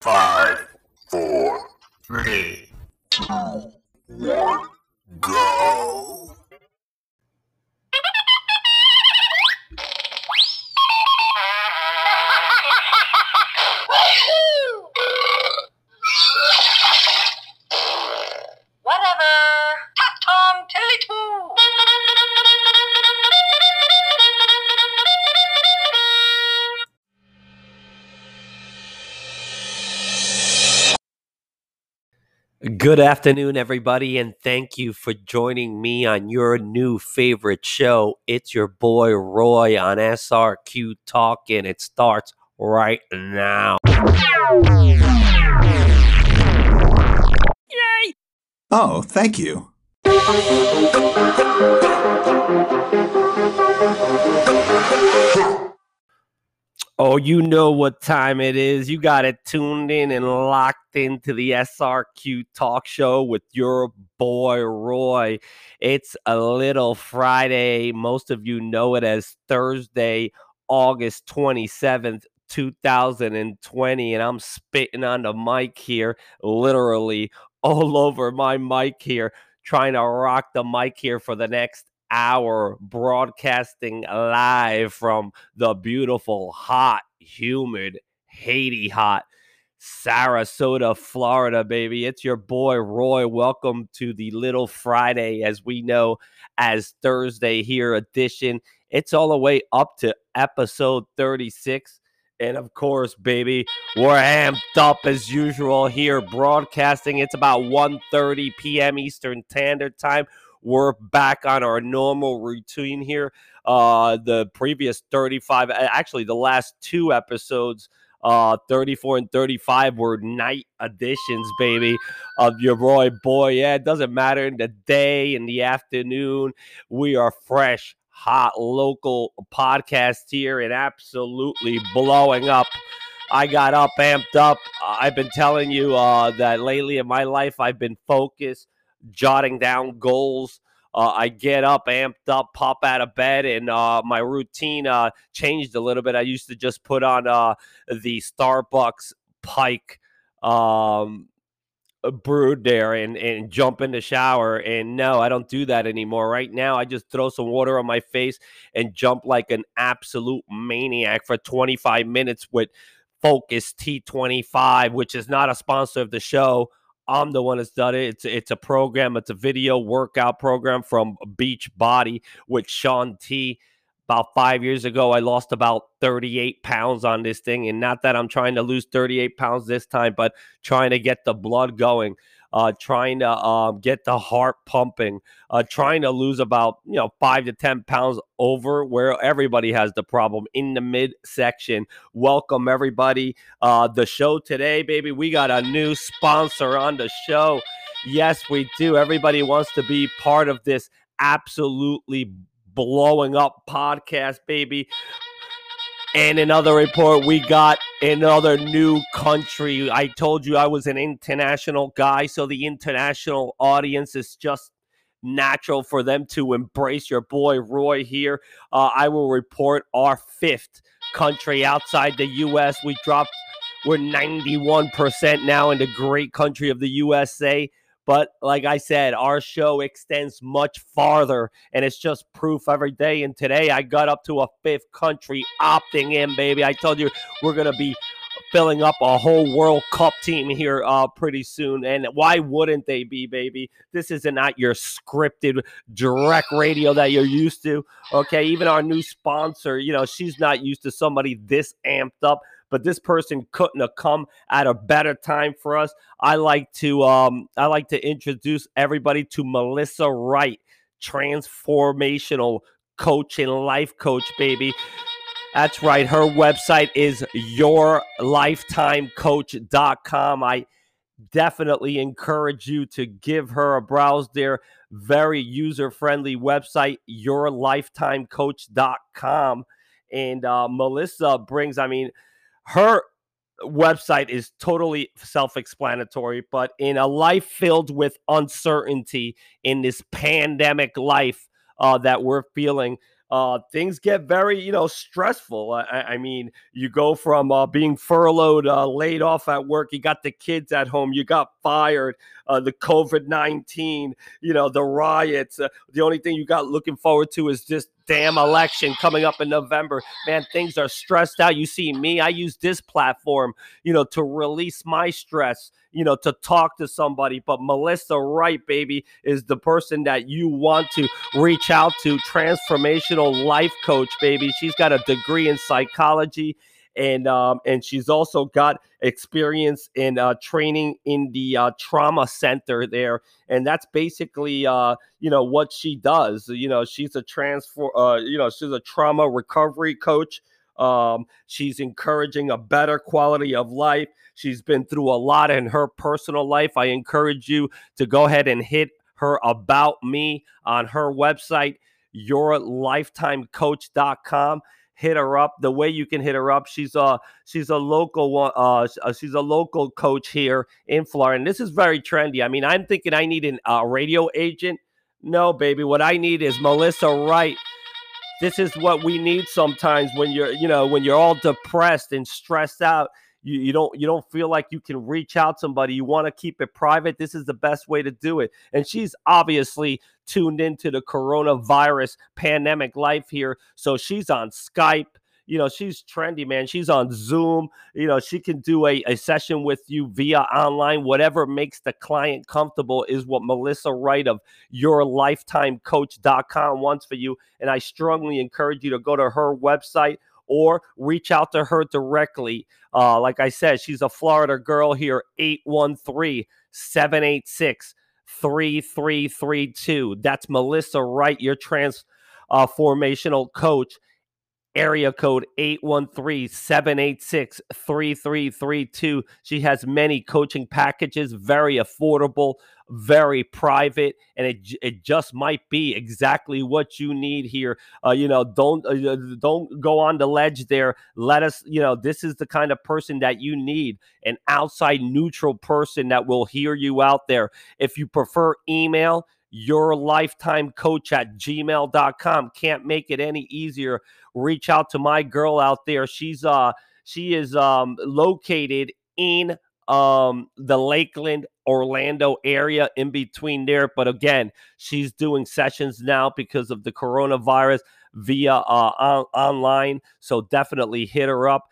5, 4, 3, 2, 1, go! Whatever. Tat Tom Tilly Too. Good afternoon, everybody, and thank you for joining me on your new favorite show. It's your boy Roy on SRQ Talk, and it starts right now. Yay! Oh, thank you. Oh, you know what time it is. You got it tuned in and locked into the SRQ Talk Show with your boy Roy. It's a little Friday. Most of you know it as Thursday, August 27th, 2020. And I'm spitting on the mic here, literally all over my mic here, trying to rock the mic here for the next hour, broadcasting live from the beautiful, hot, humid, Haiti hot Sarasota, Florida, baby. It's your boy Roy. Welcome to the Little Friday, as we know as Thursday here edition. It's all the way up to episode 36. And of course, baby, we're amped up as usual here broadcasting. It's about 1:30 p.m. Eastern Standard Time. We're back on our normal routine here. The previous 35, actually the last two episodes, 34 and 35 were night editions, baby, of your Roy boy. Yeah, it doesn't matter in the day, in the afternoon. We are fresh, hot, local podcast here and absolutely blowing up. I got up, amped up. I've been telling you that lately in my life, I've been focused, jotting down goals. I get up, amped up, pop out of bed, and my routine changed a little bit. I used to just put on the Starbucks Pike brewed there and jump in the shower. And no, I don't do that anymore. Right now, I just throw some water on my face and jump like an absolute maniac for 25 minutes with Focus T25, which is not a sponsor of the show. I'm the one that's done it. It's a program. It's a video workout program from Beachbody with Shaun T. About 5 years ago, I lost about 38 pounds on this thing. And not that I'm trying to lose 38 pounds this time, but trying to get the blood going, trying to get the heart pumping, trying to lose about 5 to 10 pounds over where everybody has the problem in the midsection. Welcome, everybody. The show today, baby, we got a new sponsor on the show. Yes, we do. Everybody wants to be part of this absolutely blowing up podcast, baby. And another report, we got another new country. I told you I was an international guy, so the international audience is just natural for them to embrace your boy Roy here. I will report our fifth country outside the U.S. We're 91% now in the great country of the USA. But like I said, our show extends much farther, and it's just proof every day. And today I got up to a fifth country opting in, baby. I told you we're going to be filling up a whole World Cup team here pretty soon. And why wouldn't they be, baby? This is not your scripted direct radio that you're used to. Okay, even our new sponsor, she's not used to somebody this amped up. But this person couldn't have come at a better time for us. I like to introduce everybody to Melissa Wright, transformational coach and life coach, baby. That's right. Her website is yourlifetimecoach.com. I definitely encourage you to give her a browse there. Very user-friendly website, yourlifetimecoach.com. And Melissa brings, her website is totally self-explanatory, but in a life filled with uncertainty in this pandemic life that we're feeling, things get very, stressful. I mean, you go from being furloughed, laid off at work, you got the kids at home, you got fired, the COVID-19, the riots. The only thing you got looking forward to is this damn election coming up in November. Man, things are stressed out. You see me, I use this platform, to release my stress, to talk to somebody. But Melissa Wright, baby, is the person that you want to reach out to. Transformational life coach, baby. She's got a degree in psychology, and she's also got experience in training in the trauma center there, and that's basically what she does. She's a she's a trauma recovery coach. She's encouraging a better quality of life. She's been through a lot in her personal life. I encourage you to go ahead and hit her About Me on her website, yourlifetimecoach.com. Hit her up. The way you can hit her up, she's a local one. She's a local coach here in Florida, and this is very trendy. I mean, I'm thinking I need a radio agent. No, baby, what I need is Melissa Wright. This is what we need sometimes when you're all depressed and stressed out. You don't feel like you can reach out to somebody. You want to keep it private. This is the best way to do it. And she's obviously tuned into the coronavirus pandemic life here. So she's on Skype. She's trendy, man. She's on Zoom. She can do a session with you via online. Whatever makes the client comfortable is what Melissa Wright of yourlifetimecoach.com wants for you. And I strongly encourage you to go to her website or reach out to her directly. Like I said, she's a Florida girl here, 813-786-3332. That's Melissa Wright, your transformational coach. Area code 813-786-3332. She has many coaching packages, very affordable, very private, and it just might be exactly what you need here. Don't go on the ledge there. Let us, this is the kind of person that you need, an outside neutral person that will hear you out there. If you prefer email, yourlifetimecoach@gmail.com. Can't make it any easier. Reach out to my girl out there. She is located in the Lakeland, Orlando area, in between there. But again, she's doing sessions now because of the coronavirus via online. So definitely hit her up,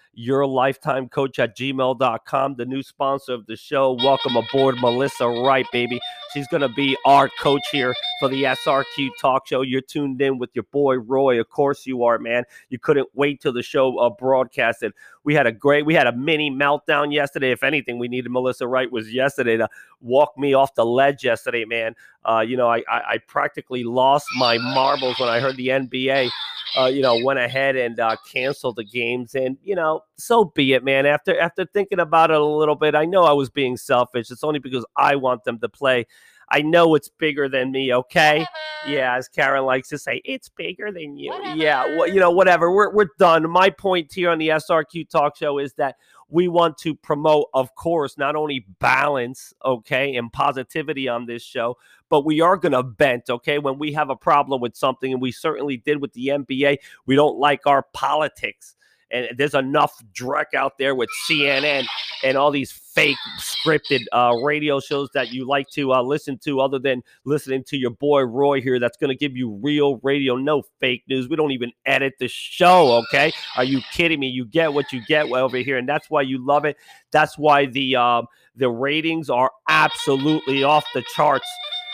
yourlifetimecoach@gmail.com, the new sponsor of the show. Welcome aboard, Melissa Wright, baby. She's going to be our coach here for the SRQ Talk Show. You're tuned in with your boy, Roy. Of course you are, man. You couldn't wait till the show broadcasted. We had a mini meltdown yesterday. If anything, we needed Melissa Wright was yesterday to walk me off the ledge yesterday, man. I practically lost my marbles when I heard the NBA, went ahead and canceled the games. And, so be it, man. After thinking about it a little bit, I know I was being selfish. It's only because I want them to play. I know it's bigger than me, okay? Yeah, as Karen likes to say, it's bigger than you. Yeah, whatever. We're done. My point here on the SRQ Talk Show is that we want to promote, of course, not only balance, okay, and positivity on this show, but we are going to vent, okay, when we have a problem with something, and we certainly did with the NBA. We don't like our politics. And there's enough dreck out there with CNN and all these fake scripted radio shows that you like to listen to, other than listening to your boy Roy here, that's going to give you real radio, no fake news. We don't even edit the show, okay? Are you kidding me? You get what you get over here, and that's why you love it. That's why the ratings are absolutely off the charts.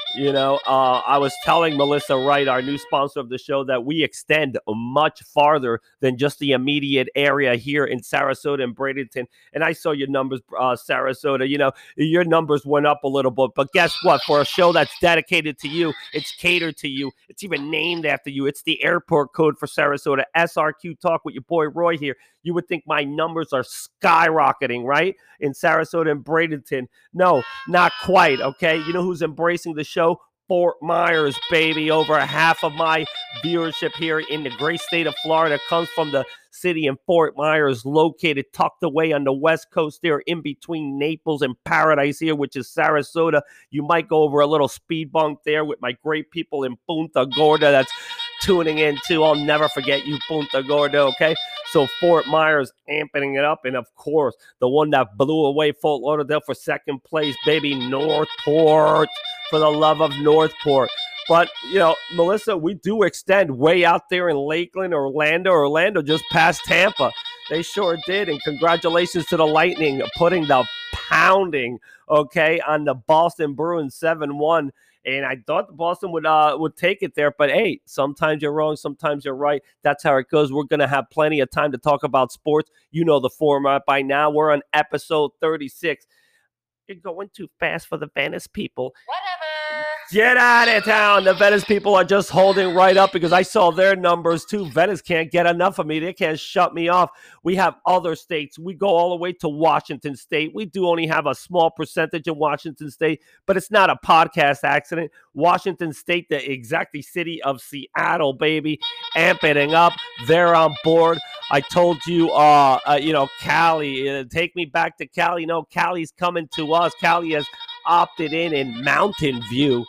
I was telling Melissa Wright, our new sponsor of the show, that we extend much farther than just the immediate area here in Sarasota and Bradenton. And I saw your numbers, Sarasota. Your numbers went up a little bit. But guess what? For a show that's dedicated to you, it's catered to you. It's even named after you. It's the airport code for Sarasota. SRQ Talk with your boy Roy here. You would think my numbers are skyrocketing, right? In Sarasota and Bradenton. No, not quite, okay? You know who's embracing the show? Fort Myers, baby. Over half of my viewership here in the great state of Florida comes from the city in Fort Myers, located tucked away on the west coast there, in between Naples and Paradise here, which is Sarasota. You might go over a little speed bump there with my great people in Punta Gorda. That's tuning in too. I'll never forget you, Punta Gorda, okay? So Fort Myers amping it up. And, of course, the one that blew away Fort Lauderdale for second place, baby, Northport, for the love of Northport. But, Melissa, we do extend way out there in Lakeland, Orlando just past Tampa. They sure did. And congratulations to the Lightning putting the pounding, okay, on the Boston Bruins 7-1. And I thought Boston would take it there. But, hey, sometimes you're wrong. Sometimes you're right. That's how it goes. We're going to have plenty of time to talk about sports. You know the format by now. We're on episode 36. You're going too fast for the Venice people. Whatever. Get out of town. The Venice people are just holding right up because I saw their numbers too. Venice can't get enough of me. They can't shut me off. We have other states. We go all the way to Washington State. We do only have a small percentage in Washington State, but it's not a podcast accident. Washington State, the exactly city of Seattle, baby, amping up. They're on board. I told you, Cali, take me back to Cali. No, Cali's coming to us. Cali has opted in Mountain View,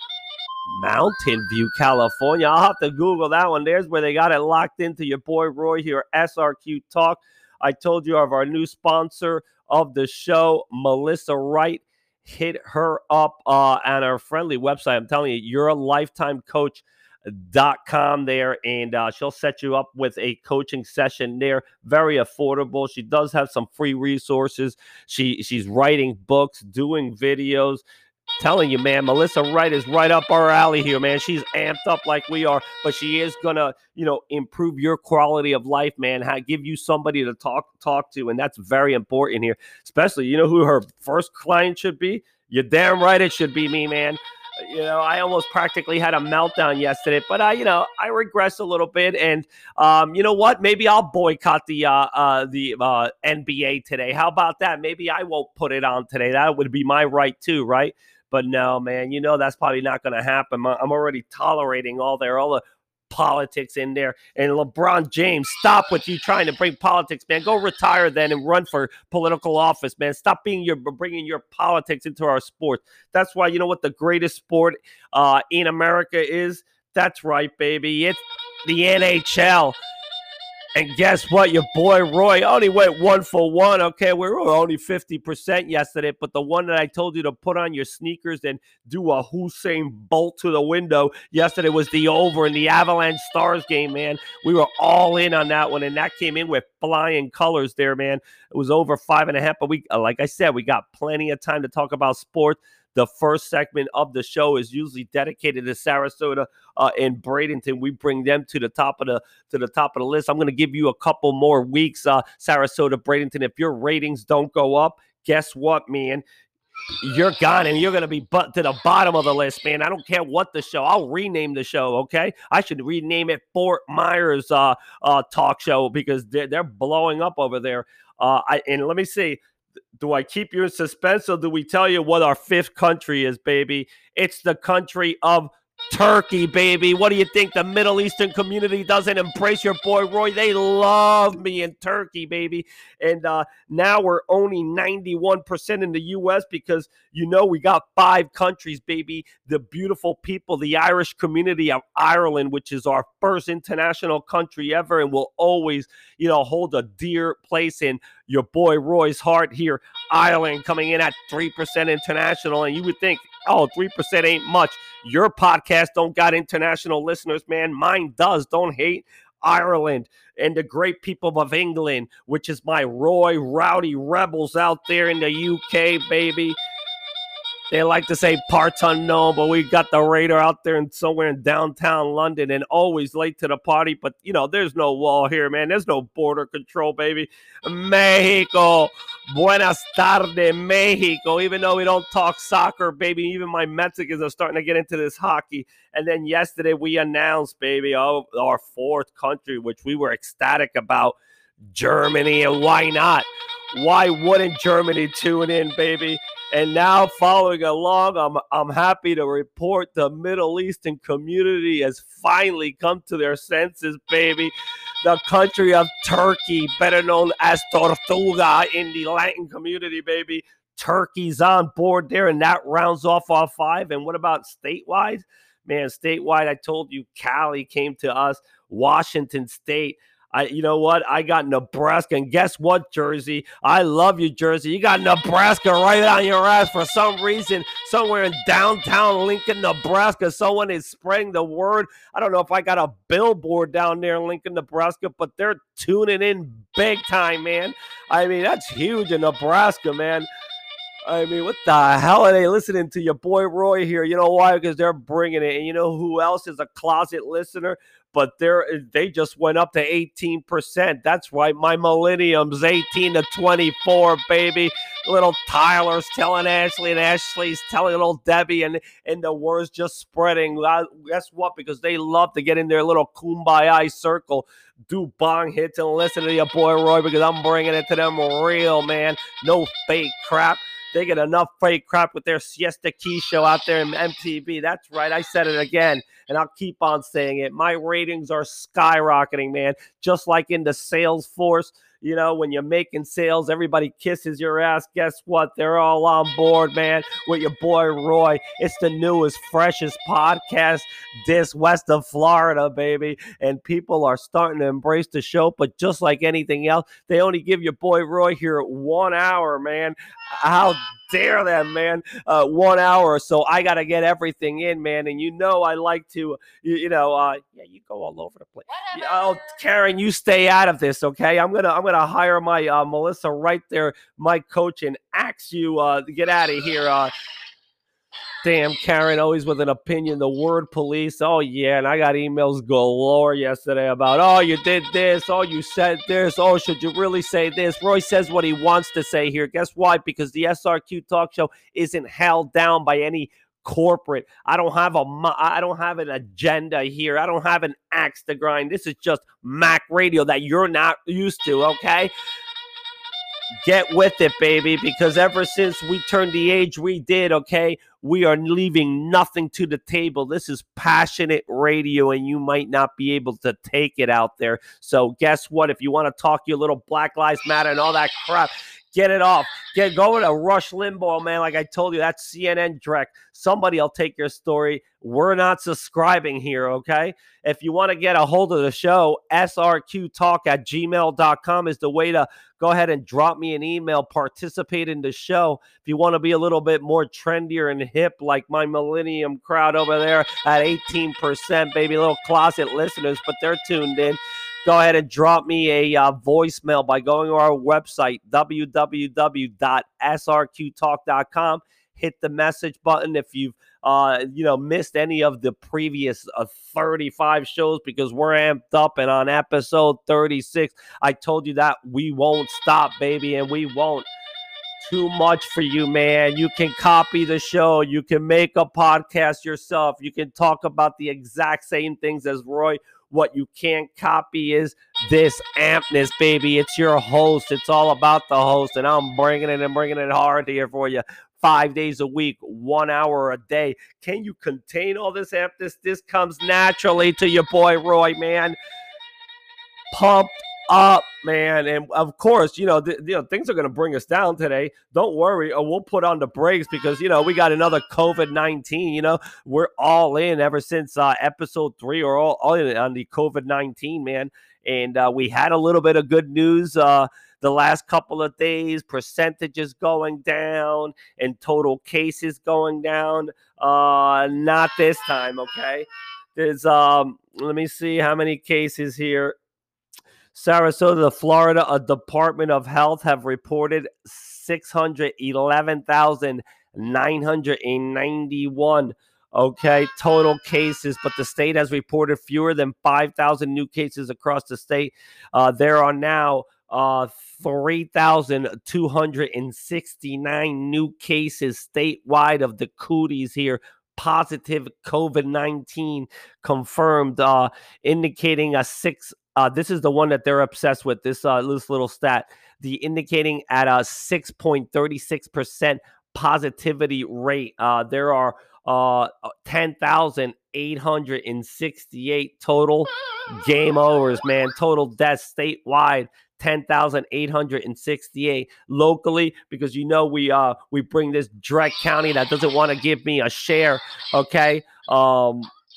California. I'll have to Google that one. There's where they got it locked into your boy Roy here, SRQ Talk. I told you of our new sponsor of the show, Melissa Wright. Hit her up on our friendly website. I'm telling you, you're a lifetime coach.com there, and she'll set you up with a coaching session there. Very affordable. She does have some free resources. She's writing books, doing videos. Telling you, man, Melissa Wright is right up our alley here, man. She's amped up like we are, but she is gonna, improve your quality of life, man. Give you somebody to talk to, and that's very important here. Especially, you know who her first client should be? You're damn right it should be me, man. I almost practically had a meltdown yesterday, but I regress a little bit, and you know what? Maybe I'll boycott the NBA today. How about that? Maybe I won't put it on today. That would be my right too, right? But no, man, that's probably not going to happen. I'm already tolerating all the politics in there. And LeBron James, stop with you trying to bring politics, man. Go retire then and run for political office, man. Stop bringing your politics into our sports. That's why, what the greatest sport in America is? That's right, baby. It's the NHL. And guess what? Your boy Roy only went 1 for 1. Okay, we were only 50% yesterday, but the one that I told you to put on your sneakers and do a Usain Bolt to the window yesterday was the over in the Avalanche Stars game, man. We were all in on that one, and that came in with flying colors there, man. It was over 5.5, but like I said, we got plenty of time to talk about sports. The first segment of the show is usually dedicated to Sarasota and Bradenton. We bring them to the top of the list. I'm going to give you a couple more weeks, Sarasota, Bradenton. If your ratings don't go up, guess what, man? You're gone, and you're going to be to the bottom of the list, man. I don't care what the show. I'll rename the show, okay? I should rename it Fort Myers Talk Show because they're blowing up over there. And let me see. Do I keep you in suspense, or do we tell you what our fifth country is, baby? It's the country of Turkey, baby. What do you think? The Middle Eastern community doesn't embrace your boy Roy. They love me in Turkey, baby. And now we're only 91% in the U.S. because, we got 5 countries, baby. The beautiful people, the Irish community of Ireland, which is our first international country ever and will always, hold a dear place in your boy Roy's heart here. Ireland coming in at 3% international. And you would think, 3% ain't much. Your podcast don't got international listeners, man. Mine does. Don't hate Ireland and the great people of England, which is my Roy Rowdy Rebels out there in the UK, baby. They like to say parts unknown, but we got the Raider out there somewhere in downtown London and always late to the party. But, there's no wall here, man. There's no border control, baby. Mexico. Buenas tardes, Mexico. Even though we don't talk soccer, baby, even my Mexicans are starting to get into this hockey. And then yesterday we announced, baby, our 4th country, which we were ecstatic about, Germany. And why not? Why wouldn't Germany tune in, baby? And now following along, I'm happy to report the Middle Eastern community has finally come to their senses, baby. The country of Turkey, better known as Tortuga in the Latin community, baby. Turkey's on board there, and that rounds off our 5. And what about statewide? man. Statewide, I told you, Cali came to us, Washington State. You know what? I got Nebraska, and guess what, Jersey? I love you, Jersey. You got Nebraska right on your ass for some reason. Somewhere in downtown Lincoln, Nebraska, someone is spreading the word. I don't know if I got a billboard down there in Lincoln, Nebraska, but they're tuning in big time, man. I mean, that's huge in Nebraska, man. I mean, what the hell are they listening to your boy Roy here? You know why? Because they're bringing it. And you know who else is a closet listener? But they just went up to 18%. That's right. My millennium's 18 to 24, baby. Little Tyler's telling Ashley, and Ashley's telling little Debbie, and the word's just spreading. Guess what? Because they love to get in their little kumbaya circle, do bong hits, and listen to your boy Roy, because I'm bringing it to them real, man. No fake crap. They get enough fake crap with their Siesta Key show out there in MTV. That's right. I said it again, and I'll keep on saying it. My ratings are skyrocketing, man. Just like in the Salesforce, you know, when you're making sales, everybody kisses your ass. Guess what? They're all on board, man, with your boy Roy. It's the newest, freshest podcast this west of Florida, baby. And people are starting to embrace the show. But just like anything else, they only give your boy Roy here 1 hour, man. How dare them, man? 1 hour. So I got to get everything in, man. And you know I like to, you go all over the place. Oh, Karen, you stay out of this, okay? I'm gonna hire my Melissa right there, my coach, and ask you to get out of here. Damn, Karen, always with an opinion. The word police. Oh, yeah, and I got emails galore yesterday about, oh, you did this. Oh, you said this. Oh, should you really say this? Roy says what he wants to say here. Guess why? Because the SRQ talk show isn't held down by any corporate. I don't have an agenda here. I don't have an axe to grind. This is just Mac Radio that you're not used to, okay? Get with it, baby, because ever since we turned the age we did, okay, we are leaving nothing to the table. This is passionate radio, and you might not be able to take it out there. So guess what? If you want to talk your little Black Lives Matter and all that crap, get it off. Go to Rush Limbaugh, man. Like I told you, that's CNN direct. Somebody will take your story. We're not subscribing here, okay? If you want to get a hold of the show, srqtalk@gmail.com is the way to go ahead and drop me an email, participate in the show. If you want to be a little bit more trendier and hip like my millennium crowd over there at 18%, baby, little closet listeners, but they're tuned in. Go ahead and drop me a voicemail by going to our website, www.srqtalk.com. Hit the message button if you've missed any of the previous 35 shows, because we're amped up and on episode 36. I told you that we won't stop, baby, and we won't. Too much for you, man. You can copy the show. You can make a podcast yourself. You can talk about the exact same things as Roy. What you can't copy is this ampness, baby. It's your host. It's all about the host, and I'm bringing it hard here for you. 5 days a week, 1 hour a day. Can you contain all this ampness? This comes naturally to your boy Roy, man. Pumped up, man. And of course, things are going to bring us down today. Don't worry. We'll put on the brakes because, we got another COVID-19. We're all in ever since episode 3 or all in on the COVID-19, man. And we had a little bit of good news the last couple of days, percentages going down and total cases going down. Not this time, okay? There's, let me see how many cases here. Sarasota, Florida, a Department of Health have reported 611,991 total cases, but the state has reported fewer than 5,000 new cases across the state. There are now 3,269 new cases statewide of the cooties here. Positive COVID-19 confirmed, indicating a this is the one that they're obsessed with, this little stat, indicating at a 6.36% positivity rate. There are 10,868 total game overs, man. Total deaths statewide, 10,868 locally, because we bring this Drake County that doesn't want to give me a share, okay?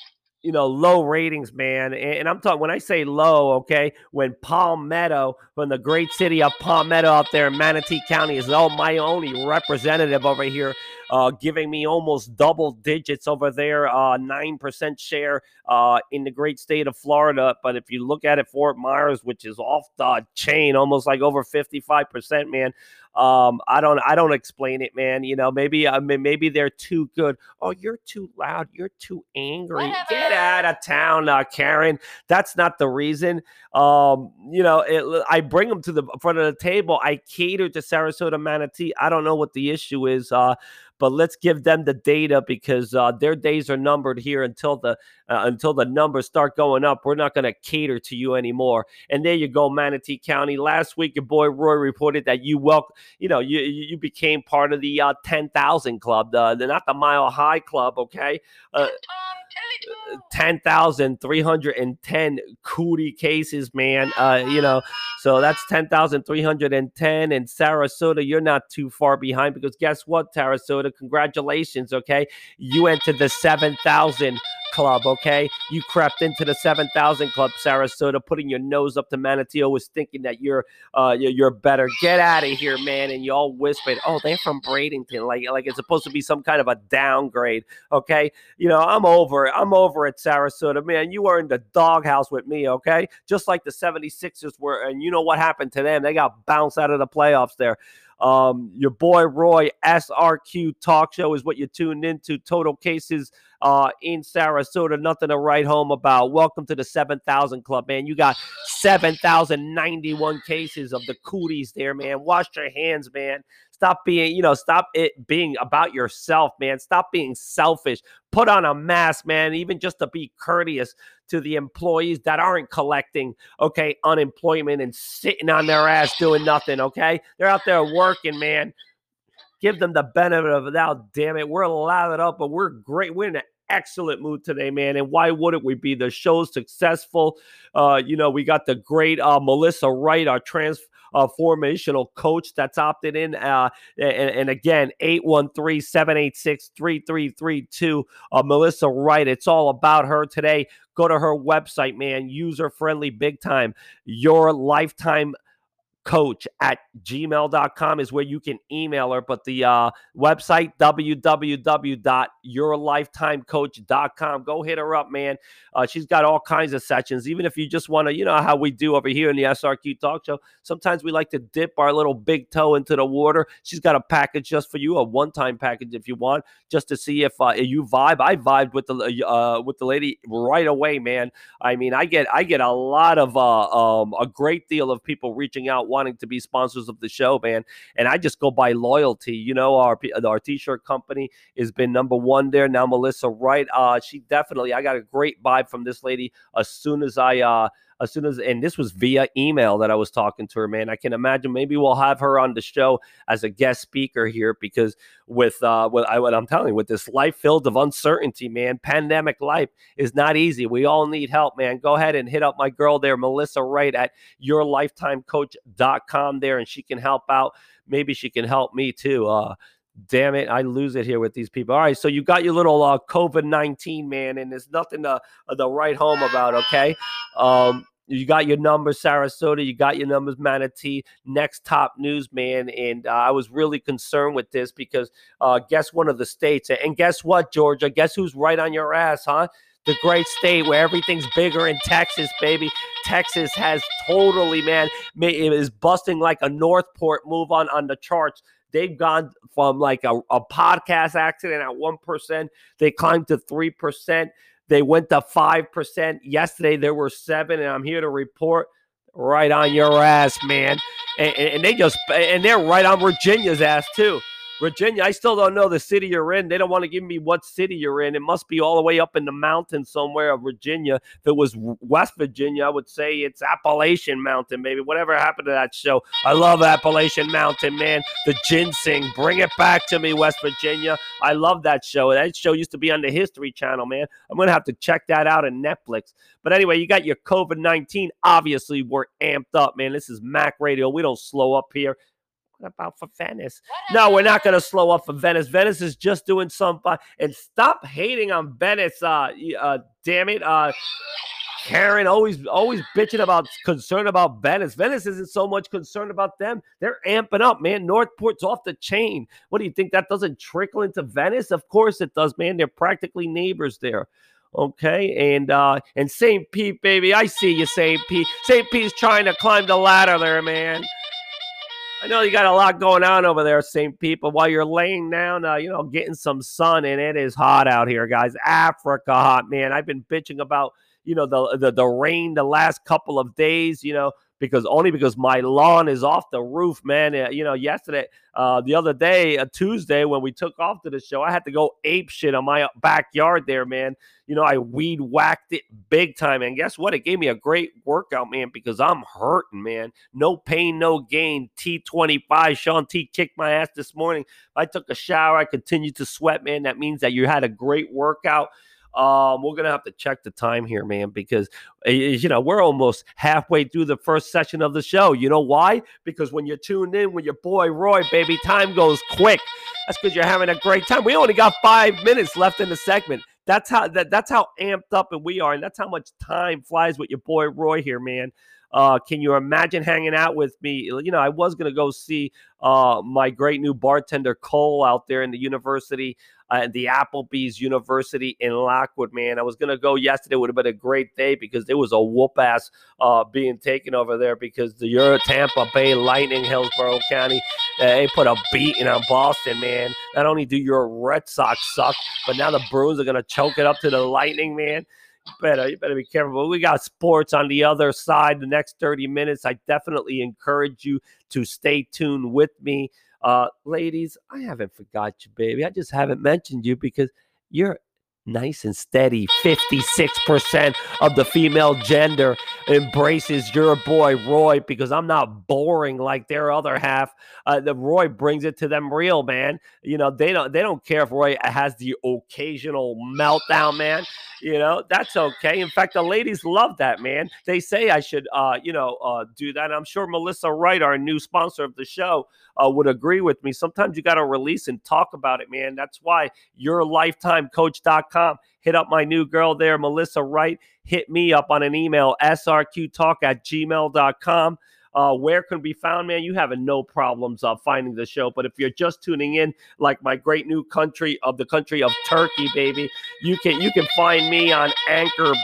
low ratings, man. And I'm talking, when I say low, okay, when Palmetto, from the great city of Palmetto out there in Manatee County, is my only representative over here, giving me almost double digits over there, 9% share in the great state of Florida. But if you look at it, Fort Myers, which is off the chain, almost like over 55%, man. I don't explain it, man. Maybe they're too good. Oh, you're too loud. You're too angry. Whatever. Get out of town, Karen. That's not the reason. I bring them to the front of the table. I cater to Sarasota, Manatee. I don't know what the issue is. But let's give them the data, because their days are numbered here until the numbers start going up. We're not going to cater to you anymore. And there you go, Manatee County. Last week, your boy Roy reported that you became part of the 10,000 club, not the Mile High Club, okay? 10,310 cootie cases, man. So that's 10,310. And Sarasota, you're not too far behind, because guess what, Sarasota? Congratulations, okay? You entered the 7,000 club, okay? You crept into the 7,000 club, Sarasota, putting your nose up to Manatee, was thinking that you're better. Get out of here, man. And you all whispered, oh, they're from Bradenton, like it's supposed to be some kind of a downgrade, okay? I'm over at Sarasota, man. You are in the doghouse with me, okay? Just like the 76ers were, and you know what happened to them? They got bounced out of the playoffs there. Your boy Roy, SRQ Talk Show is what you tuned into. Total cases in Sarasota, nothing to write home about. Welcome to the 7,000 club, man. You got 7,091 cases of the cooties there, man. Wash your hands, man. Stop it being about yourself, man. Stop being selfish. Put on a mask, man, even just to be courteous to the employees that aren't collecting, okay, unemployment and sitting on their ass doing nothing, okay? They're out there working, man. Give them the benefit of the doubt, damn it. We're lathered up, but we're great. We're in an excellent mood today, man. And why wouldn't we be? The show's successful. We got the great Melissa Wright, our transformational coach that's opted in. And again, 813-786-3332. Melissa Wright. It's all about her today. Go to her website, man. User-friendly, big time. Your Lifetime Coach at gmail.com is where you can email her, but the website, www.yourlifetimecoach.com. Go hit her up, man. She's got all kinds of sessions. Even if you just want to, how we do over here in the SRQ Talk Show, sometimes we like to dip our little big toe into the water. She's got a package just for you, a one-time package if you want, just to see if you vibe. I vibed with the lady right away, man. I mean, I get a lot of a great deal of people reaching out wanting to be sponsors of the show, man. And I just go by loyalty. Our t-shirt company has been number one there. Now Melissa Wright, I got a great vibe from this lady and this was via email that I was talking to her, man. I can imagine maybe we'll have her on the show as a guest speaker here, because with what I'm telling you, with this life filled of uncertainty, man, pandemic life is not easy. We all need help, man. Go ahead and hit up my girl there, Melissa Wright, at yourlifetimecoach.com there, and she can help out. Maybe she can help me too. Damn it, I lose it here with these people. All right, so you got your little COVID-19, man, and there's nothing to write home about, okay? You got your numbers, Sarasota. You got your numbers, Manatee. Next top news, man. And I was really concerned with this because guess one of the states. And guess what, Georgia? Guess who's right on your ass, huh? The great state where everything's bigger in Texas, baby. Texas has totally, man, it is busting like a Northport move on the charts. They've gone from like a podcast accident at 1%. They climbed to 3%. They went to 5%. Yesterday, there were 7%, and I'm here to report right on your ass, man. And they're right on Virginia's ass, too. Virginia, I still don't know the city you're in. They don't want to give me what city you're in. It must be all the way up in the mountains somewhere of Virginia. If it was West Virginia, I would say it's Appalachian Mountain, baby. Whatever happened to that show? I love Appalachian Mountain, man. The ginseng. Bring it back to me, West Virginia. I love that show. That show used to be on the History Channel, man. I'm going to have to check that out on Netflix. But anyway, you got your COVID-19. Obviously, we're amped up, man. This is Mac Radio. We don't slow up here. talking about for Venice. No, we're not going to slow up for Venice. Venice is just doing some fun. And stop hating on Venice. Damn it. Karen always bitching about, concerned about Venice. Venice isn't so much concerned about them. They're amping up, man. Northport's off the chain. What do you think? That doesn't trickle into Venice? Of course it does, man. They're practically neighbors there. Okay, and St. Pete, baby, I see you, St. Pete. St. Pete's trying to climb the ladder there, man. I know you got a lot going on over there, St. Pete, but while you're laying down, getting some sun, and it is hot out here, guys. Africa hot, man. I've been bitching about, the rain the last couple of days, because my lawn is off the roof, man. Yesterday, the other day, Tuesday, when we took off to the show, I had to go ape shit on my backyard there, man. I weed whacked it big time. And guess what? It gave me a great workout, man, because I'm hurting, man. No pain, no gain. T25. Sean T kicked my ass this morning. I took a shower. I continued to sweat, man. That means that you had a great workout. We're going to have to check the time here, man, because, we're almost halfway through the first session of the show. You know why? Because when you're tuned in with your boy Roy, baby, time goes quick. That's because you're having a great time. We only got 5 minutes left in the segment. That's how amped up and we are, and that's how much time flies with your boy Roy here, man. Can you imagine hanging out with me? I was going to go see my great new bartender, Cole, out there in the university, the Applebee's University in Lockwood, man. I was going to go yesterday. It would have been a great day because there was a whoop-ass being taken over there because the Tampa Bay Lightning, Hillsborough County, they put a beating on Boston, man. Not only do your Red Sox suck, but now the Bruins are going to choke it up to the Lightning, man. You better be careful. But we got sports on the other side the next 30 minutes. I definitely encourage you to stay tuned with me. Ladies, I haven't forgot you, baby. I just haven't mentioned you because you're nice and steady. 56% of the female gender embraces your boy Roy because I'm not boring like their other half. The Roy brings it to them real, man. They don't care if Roy has the occasional meltdown, man. That's okay. In fact, the ladies love that, man. They say I should, do that. I'm sure Melissa Wright, our new sponsor of the show, would agree with me. Sometimes you got to release and talk about it, man. That's why YourLifetimeCoach.com. Hit up my new girl there, Melissa Wright. Hit me up on an email, srqtalk@gmail.com. Where can be found, man? You having no problems finding the show. But if you're just tuning in, like my great new country of Turkey, baby, you can find me on Anchor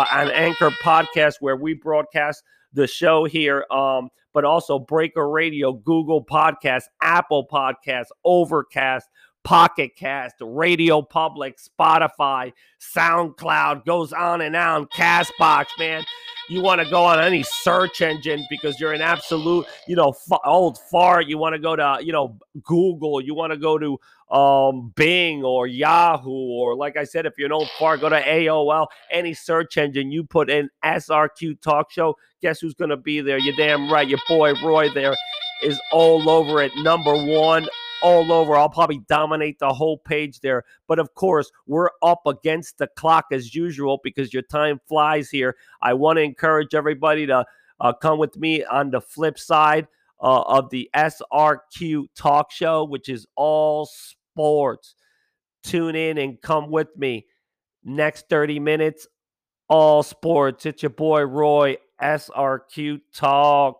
Podcast, where we broadcast the show here. But also Breaker Radio, Google Podcasts, Apple Podcasts, Overcast, Pocket Cast, Radio Public, Spotify, SoundCloud, goes on and on, CastBox, man. You want to go on any search engine because you're an absolute, old fart. You want to go to, Google. You want to go to Bing or Yahoo, or like I said, if you're an old fart, go to AOL. Any search engine, you put in SRQ Talk Show. Guess who's going to be there? You're damn right. Your boy Roy there is all over it. Number one. All over. I'll probably dominate the whole page there. But of course, we're up against the clock as usual because your time flies here. I want to encourage everybody to come with me on the flip side of the SRQ Talk Show, which is all sports. Tune in and come with me. Next 30 minutes, all sports. It's your boy Roy, SRQ Talk.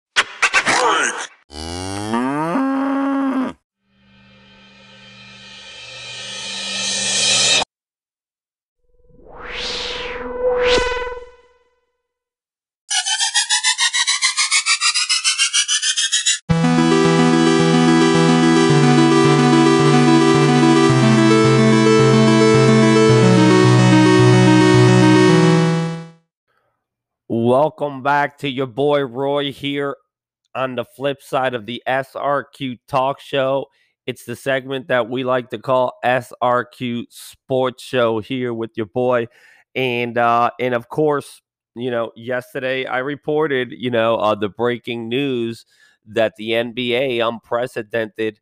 Welcome back to your boy Roy here on the flip side of the SRQ Talk Show. It's the segment that we like to call SRQ Sports Show here with your boy. And of course, yesterday I reported, the breaking news that the NBA unprecedented,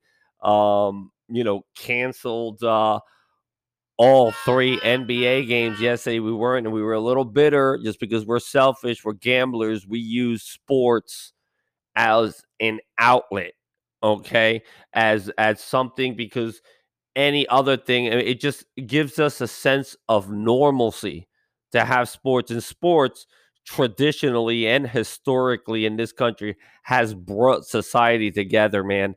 canceled all 3 NBA games yesterday. We weren't, and we were a little bitter just because we're selfish. We're gamblers. We use sports as an outlet. okay, as something, because any other thing, it just gives us a sense of normalcy to have sports. And sports, traditionally and historically in this country, has brought society together, man.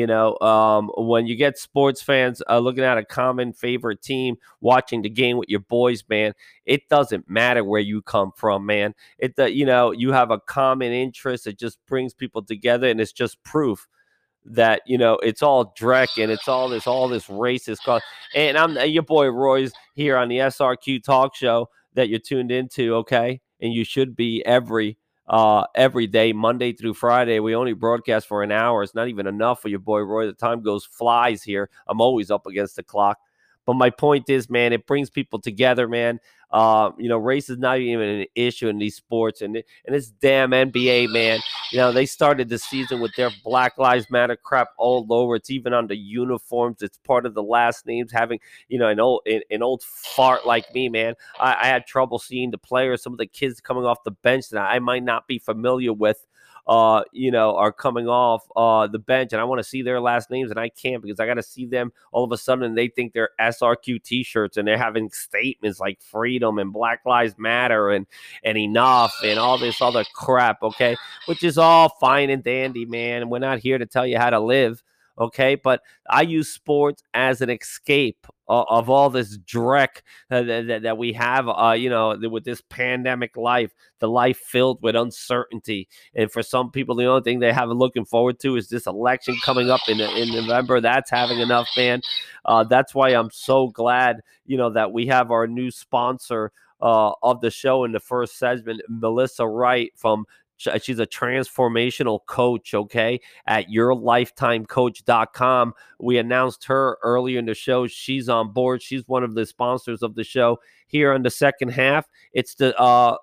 When you get sports fans looking at a common favorite team, watching the game with your boys, man, it doesn't matter where you come from, man. You have a common interest. It just brings people together, and it's just proof that it's all Drek, and it's all this racist cause. And I'm your boy Roy's here on the SRQ Talk Show that you're tuned into, okay? And you should be every day, Monday through Friday. We only broadcast for an hour. It's not even enough for your boy Roy. The time flies here. I'm always up against the clock. But my point is, man, it brings people together, man. Race is not even an issue in these sports, and this damn NBA, man. They started the season with their Black Lives Matter crap all over. It's even on the uniforms. It's part of the last names. Having an old fart like me, man. I had trouble seeing the players. Some of the kids coming off the bench that I might not be familiar with, are coming off the bench, and I want to see their last names, and I can't, because I got to see them all of a sudden, and they think they're SRQ t-shirts, and they're having statements like freedom and Black Lives Matter and enough and all this other crap, okay? Which is all fine and dandy, man. We're not here to tell you how to live, okay? But I use sports as an escape of all this dreck that we have, with this pandemic life, the life filled with uncertainty. And for some people, the only thing they have looking forward to is this election coming up in November. That's having enough, man. That's why I'm so glad, that we have our new sponsor of the show in the first segment, Melissa Wright she's a transformational coach, okay, at yourlifetimecoach.com. We announced her earlier in the show. She's on board. She's one of the sponsors of the show. Here in the second half, it's the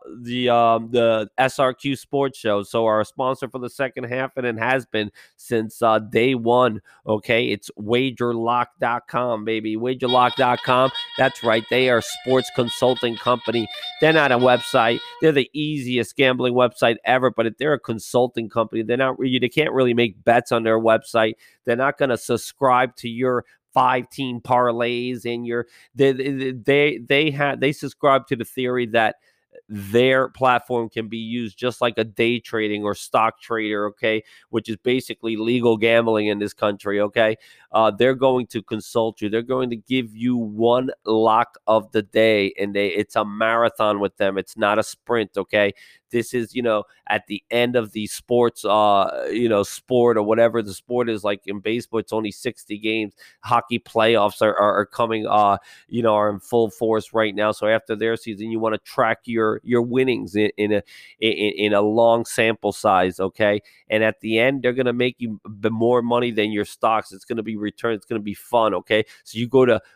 SRQ Sports Show. So our sponsor for the second half, and it has been since day one, okay? It's wagerlock.com, baby. Wagerlock.com. That's right. They are a sports consulting company. They're not a website. They're the easiest gambling website ever, but they're a consulting company. They can't really make bets on their website. They're not going to subscribe to your 5-team parlays, and they subscribe to the theory that their platform can be used just like a day trading or stock trader, okay, which is basically legal gambling in this country, okay? They're going to consult you. They're going to give you one lock of the day, and it's a marathon with them. It's not a sprint, okay? This is, at the end of the sports, sport, or whatever the sport is. Like in baseball, it's only 60 games. Hockey playoffs are coming, are in full force right now. So after their season, you want to track your winnings in a long sample size, okay? And at the end, they're going to make you more money than your stocks. It's going to be returned. It's going to be fun, okay? So you go to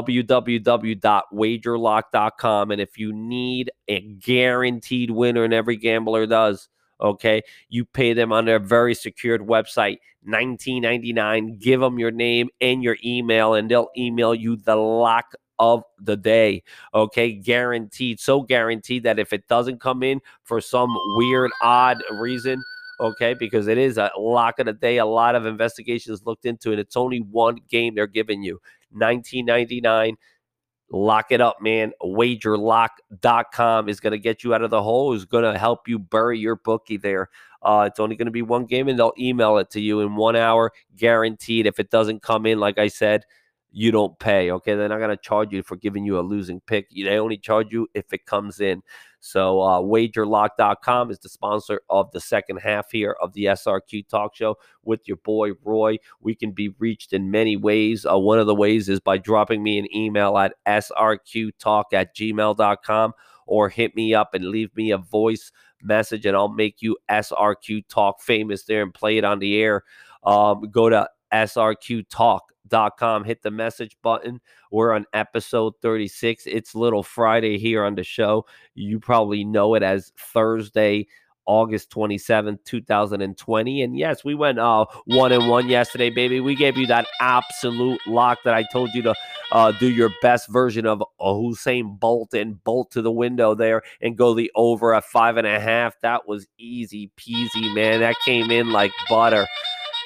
www.wagerlock.com, and if you need a guaranteed winner, and every gambler does, okay, you pay them on their very secured website, $19.99. Give them your name and your email, and they'll email you the lock of the day, okay? Guaranteed. So guaranteed that if it doesn't come in for some weird, odd reason, okay, because it is a lock of the day, a lot of investigations looked into it, it's only one game they're giving you. $19.99. Lock it up, man. Wagerlock.com is going to get you out of the hole, is going to help you bury your bookie there. It's only going to be one game, and they'll email it to you in 1 hour, guaranteed. If it doesn't come in, like I said, you don't pay, okay? They're not going to charge you for giving you a losing pick. They only charge you if it comes in. So wagerlock.com is the sponsor of the second half here of the SRQ Talk Show with your boy Roy. We can be reached in many ways. One of the ways is by dropping me an email at srqtalk@gmail.com, or hit me up and leave me a voice message, and I'll make you SRQ Talk famous there and play it on the air. Go to srqtalk.com, hit the message button. We're on episode 36. It's Little Friday here on the show. You probably know it as Thursday, August 27th, 2020. And yes, we went 1-1 yesterday, baby. We gave you that absolute lock that I told you to do your best version of Usain Bolt and bolt to the window there and go the over at 5.5. That was easy peasy, man. That came in like butter.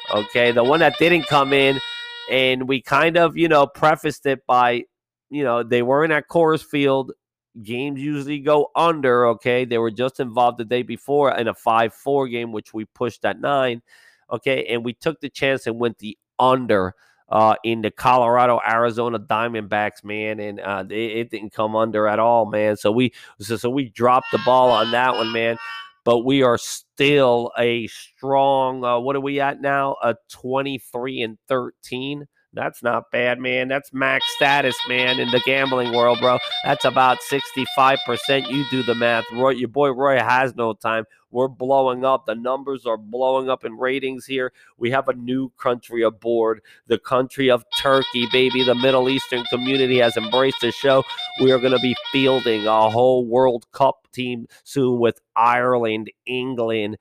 Okay, the one that didn't come in, and we kind of, prefaced it by, they weren't at Coors Field. Games usually go under. Okay, they were just involved the day before in a 5-4 game, which we pushed at 9. Okay, and we took the chance and went the under in the Colorado Arizona Diamondbacks, man, and it didn't come under at all, man. So we dropped the ball on that one, man. But we are still a strong. What are we at now? 23-13. That's not bad, man. That's max status, man, in the gambling world, bro. That's about 65%. You do the math. Roy, your boy Roy has no time. We're blowing up. The numbers are blowing up in ratings here. We have a new country aboard, the country of Turkey, baby. The Middle Eastern community has embraced the show. We are going to be fielding a whole World Cup team soon with Ireland, England,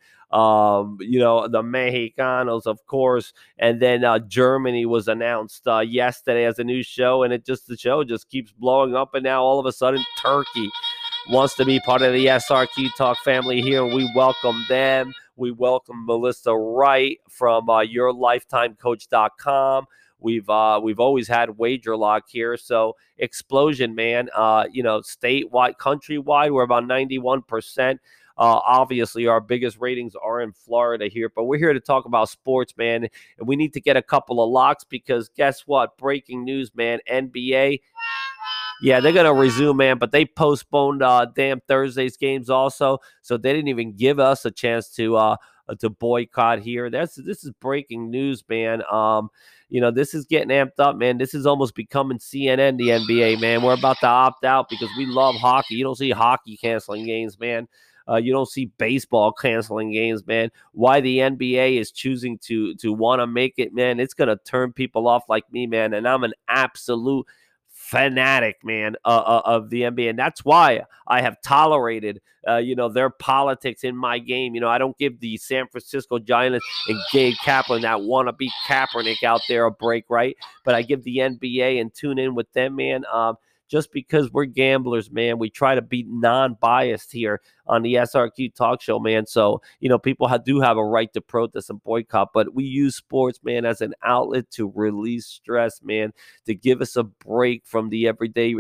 the Mexicanos, of course, and then Germany was announced yesterday as a new show, and the show just keeps blowing up, and now all of a sudden Turkey wants to be part of the SRQ Talk family here. We welcome them. We welcome Melissa Wright from YourLifetimeCoach.com. We've always had WagerLock here, so explosion, man. Statewide, countrywide, we're about 91%. Obviously, our biggest ratings are in Florida here, but we're here to talk about sports, man. And we need to get a couple of locks because guess what? Breaking news, man. NBA, yeah, they're going to resume, man, but they postponed damn Thursday's games also, so they didn't even give us a chance to boycott here. This is breaking news, man. This is getting amped up, man. This is almost becoming CNN, the NBA, man. We're about to opt out because we love hockey. You don't see hockey canceling games, man. You don't see baseball canceling games, man. Why the NBA is choosing to want to make it, man, it's going to turn people off like me, man. And I'm an absolute fanatic, man, of the NBA. And that's why I have tolerated, their politics in my game. I don't give the San Francisco Giants and Gabe Kaplan, that wannabe Kaepernick out there, a break, right? But I give the NBA and tune in with them, man. Just because we're gamblers, man, we try to be non-biased here on the SRQ Talk Show, man. So, people do have a right to protest and boycott, but we use sports, man, as an outlet to release stress, man, to give us a break from the everyday,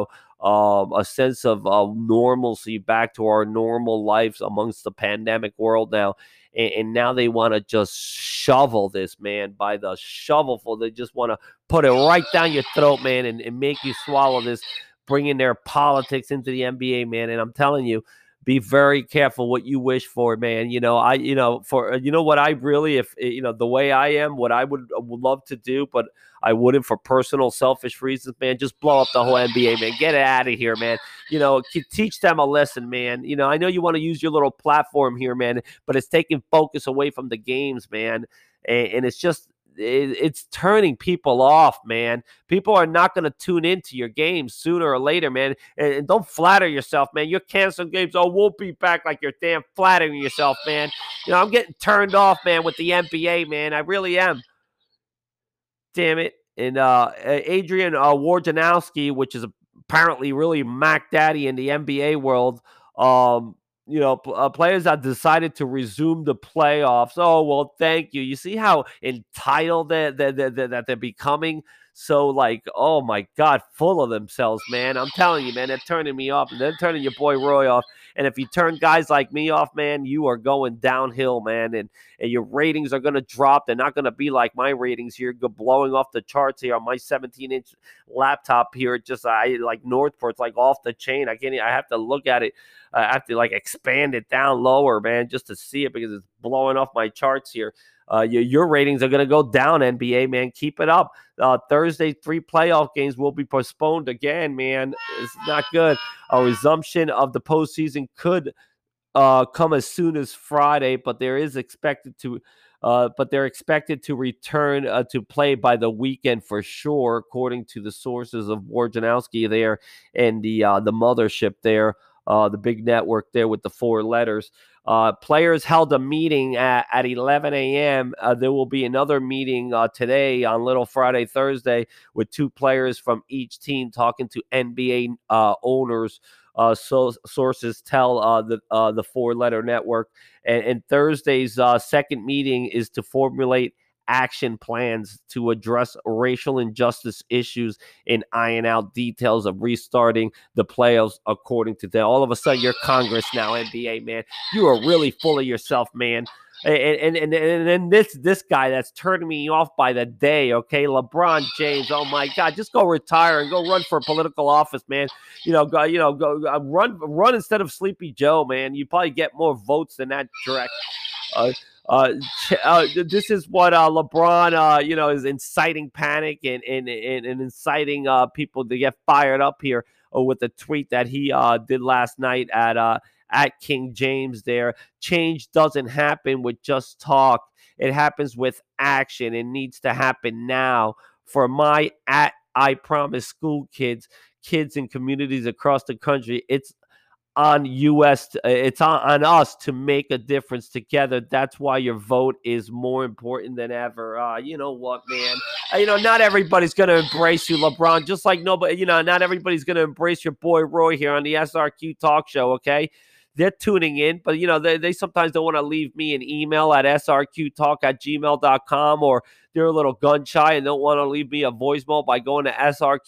a sense of normalcy back to our normal lives amongst the pandemic world now. And now they want to just shovel this, man, by the shovelful. They just want to put it right down your throat, man, and make you swallow this, bringing their politics into the NBA, man. And I'm telling you, be very careful what you wish for, man. What I really, if the way I am, what I would love to do, but I wouldn't for personal selfish reasons, man. Just blow up the whole NBA, man. Get it out of here, man. Teach them a lesson, man. I know you want to use your little platform here, man, but it's taking focus away from the games, man. And it's just, it's turning people off, man. People are not going to tune into your games sooner or later, man. And don't flatter yourself, man. You're canceling games. Oh, we'll be back, like you're damn flattering yourself, man. I'm getting turned off, man, with the NBA, man. I really am. Damn it. And Adrian Wojnarowski, which is apparently really Mac Daddy in the NBA world, players have decided to resume the playoffs. Oh, well, thank you. You see how entitled that they're becoming? So, oh, my God, full of themselves, man. I'm telling you, man, they're turning me off. And they're turning your boy Roy off. And if you turn guys like me off, man, you are going downhill, man. And your ratings are going to drop. They're not going to be like my ratings here, blowing off the charts here on my 17-inch laptop here. Like Northport's like off the chain. I have to look at it. I have to expand it down lower, man, just to see it because it's blowing off my charts here. Your ratings are going to go down, NBA, man. Keep it up. Thursday, 3 playoff games will be postponed again, man. It's not good. A resumption of the postseason could come as soon as Friday, but they're expected to return to play by the weekend for sure, according to the sources of Wojnarowski there and the mothership there. The big network there with the 4 letters. Players held a meeting at 11 a.m. There will be another meeting today on Little Friday, Thursday, with 2 players from each team talking to NBA owners. So sources tell the 4-letter network. And Thursday's second meeting is to formulate action plans to address racial injustice issues and iron out details of restarting the playoffs according to them. All of a sudden, you're Congress now, NBA, man. You are really full of yourself, man. And then this guy that's turning me off by the day, okay? LeBron James, oh my God, just go retire and go run for political office, man. Go run instead of Sleepy Joe, man. You probably get more votes than that direct. This is what LeBron, is inciting panic and inciting people to get fired up here with the tweet that he did last night at King James there. Change doesn't happen with just talk. It happens with action. It needs to happen now. For my I Promise school kids in communities across the country, it's on it's on us to make a difference together. That's why your vote is more important than ever. You know what, man? Not everybody's going to embrace you, LeBron, just like nobody, not everybody's going to embrace your boy Roy here on the SRQ talk show, okay? They're tuning in, but, they sometimes don't want to leave me an email at srqtalk@gmail.com, or they're a little gun shy and don't want to leave me a voicemail by going to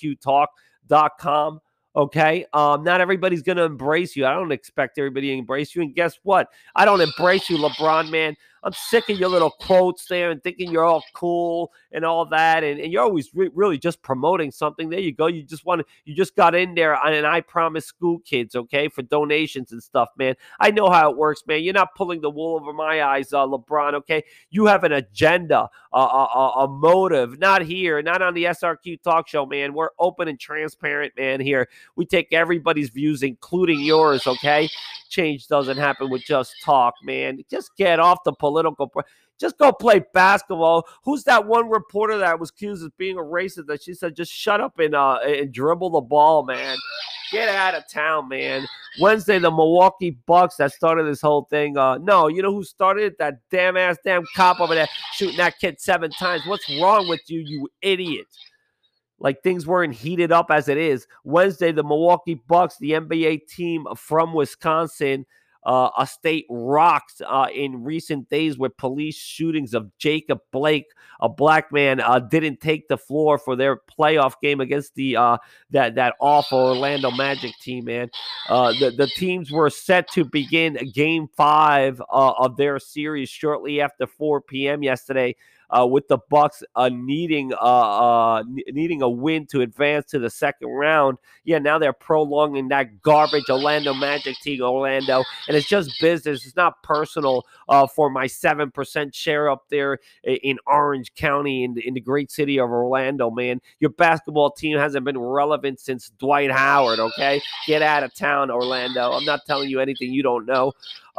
srqtalk.com. Okay. Not everybody's going to embrace you. I don't expect everybody to embrace you. And guess what? I don't embrace you, LeBron, man. I'm sick of your little quotes there and thinking you're all cool and all that. And you're always really just promoting something. There you go. You just got in there and I Promise school kids, okay, for donations and stuff, man. I know how it works, man. You're not pulling the wool over my eyes, LeBron, okay? You have an agenda, a motive, not here, not on the SRQ talk show, man. We're open and transparent, man, here. We take everybody's views, including yours, okay? Change doesn't happen with just talk, man. Just get off the political. Just go play basketball. Who's that one reporter that was accused of being a racist that she said just shut up and dribble the ball, man? Get out of town, man. Wednesday, the Milwaukee Bucks that started this whole thing. No, you know who started it? That damn cop over there shooting that kid 7 times. What's wrong with you, you idiot? Like things weren't heated up as it is. Wednesday, the Milwaukee Bucks, the NBA team from Wisconsin, a state rocked in recent days with police shootings of Jacob Blake, a black man, didn't take the floor for their playoff game against the that awful Orlando Magic team, man. The teams were set to begin Game 5 of their series shortly after 4 p.m. yesterday. With the Bucks needing a win to advance to the second round. Yeah, now they're prolonging that garbage Orlando Magic team, Orlando, and it's just business. It's not personal for my 7% share up there in Orange County in the great city of Orlando, man. Your basketball team hasn't been relevant since Dwight Howard, okay? Get out of town, Orlando. I'm not telling you anything you don't know.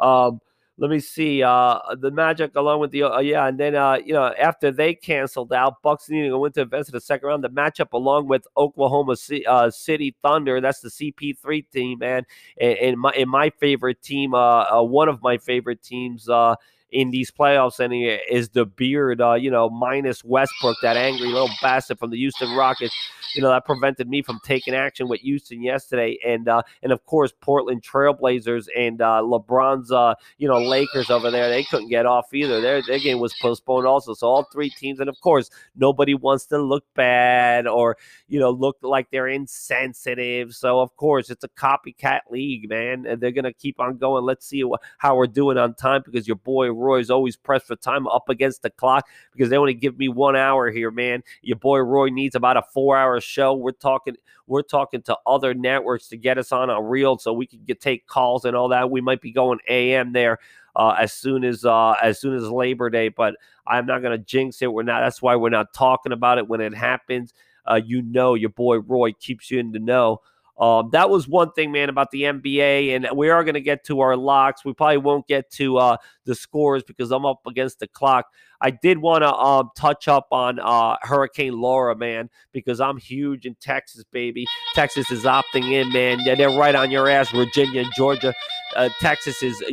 Let me see. The Magic, along with the and then after they canceled out, Bucks needing a win to advance to the second round. The matchup along with Oklahoma City Thunder, that's the CP3 team, man, and my favorite team, one of my favorite teams. In these playoffs, and is the Beard, minus Westbrook, that angry little bastard from the Houston Rockets, that prevented me from taking action with Houston yesterday, and of course Portland Trailblazers and LeBron's, Lakers over there, they couldn't get off either. Their game was postponed also. So all 3 teams, and of course nobody wants to look bad or look like they're insensitive. So of course it's a copycat league, man, and they're gonna keep on going. Let's see how we're doing on time, because your boy Roy's always pressed for time, up against the clock, because they only give me 1 hour here, man. Your boy Roy needs about a 4-hour show. We're talking to other networks to get us on a reel so we can take calls and all that. We might be going AM there as soon as Labor Day, but I'm not gonna jinx it. That's why we're not talking about it when it happens. Your boy Roy keeps you in the know. That was one thing, man, about the NBA, and we are going to get to our locks. We probably won't get to the scores because I'm up against the clock. I did want to touch up on Hurricane Laura, man, because I'm huge in Texas, baby. Texas is opting in, man. They're right on your ass, Virginia and Georgia. Texas is